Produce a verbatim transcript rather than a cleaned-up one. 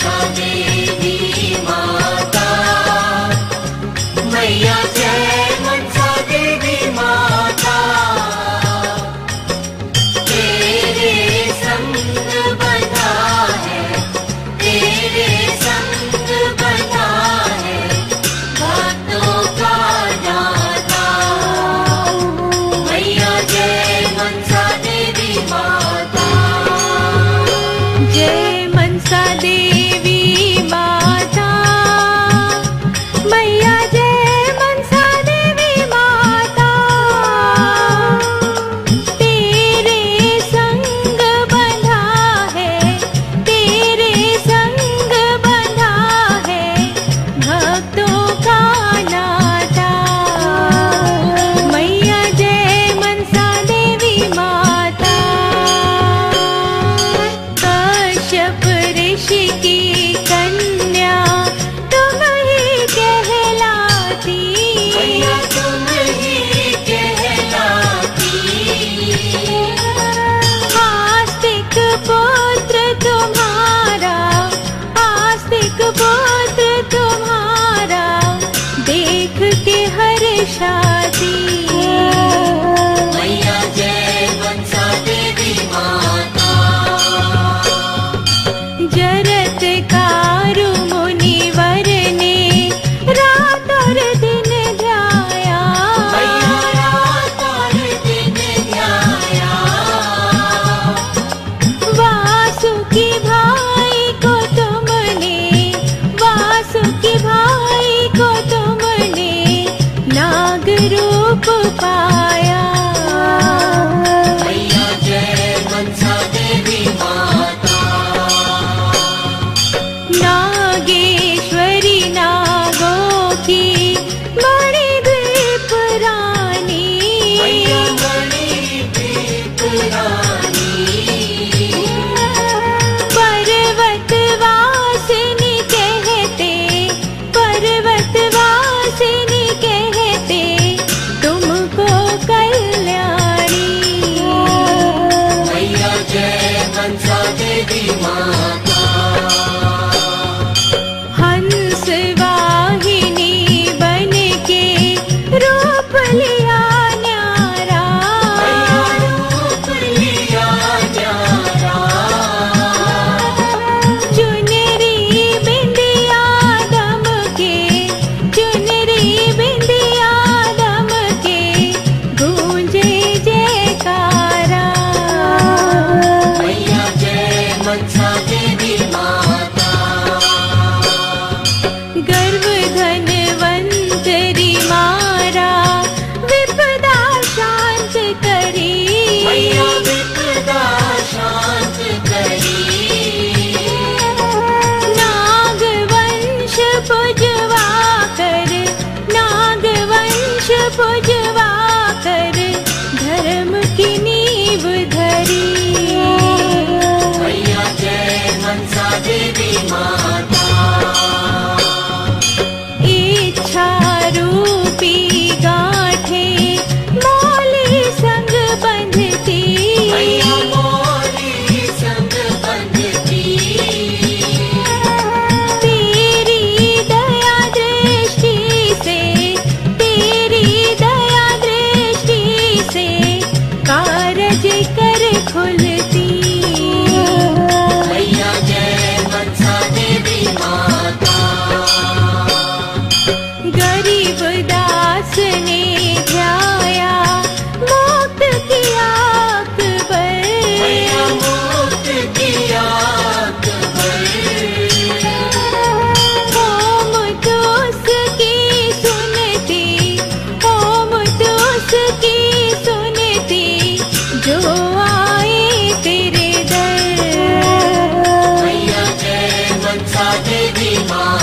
मनसा देवी माता, मैया जय मनसा देवी माता। तेरे संग बंधा है, तेरे संग बंधा है भक्तों का नाता। मैया जय मनसा देवी माता। जय मनसा देवी माता, मैया जय मनसा देवी माता। तेरे संग बंधा है, तेरे संग बंधा है भक्तों का नाता। मैया जय मनसा देवी माता। कश्यप ऋषि की कन्या तुम ही कहलाती, मैया तुम ही कहलाती। आस्तिक पुत्र तुम्हारा, आस्तिक पुत्र तुम्हारा देख के हर्षाती। मैया जय मनसा देवी माता। जरत कारु मुनिवर ने रात और दिन ध्याया, मैया रात और दिन ध्याया। वासुकी भाई को तुमने, वासुकी भाई को तुमने नाग रूप पाया। मैया जय मनसा देवी माता। नागेश्वरी नागों की बड़ी द्वीप रानी, मैया बड़ी दीप रानी। पर्वत वासिनी कहते, पर्वत वासिनी कहते तुमको कल्याणी। मैया जय मनसा देवी माता। हंस वाहिनी बन के रूप लिया न्यारा, मैया रूप लिया न्यारा। चुनरी बिंदिया दम के, चुनरी बिंदिया दम के गूंजे जयकारा। मैया जय मनसा देवी माता। गर्व धनवंतरी मारा विपदा शांत करी, मैया विपदा शांत करी। नागवंश पुजवा कर, नागवंश पुजवा कर धर्म की नींव धरी। मैया जय मनसा देवी माता। इच्छा रूपी गांठे मौली संग बंधती, मैया मोरी संग बंधती। तेरी दया दृष्टि से, तेरी दया दृष्टि से कारज कर खुलती। मैया जय मनसा देवी माता। गरीब दास ने ध्याया मुक्त किया अकबर, मैया मुक्त किया अकबर। ओम तो उसकी सुनती, ओम तो उसकी सुनती जो आए तेरे दर। मैया जय मनसा देवी माता।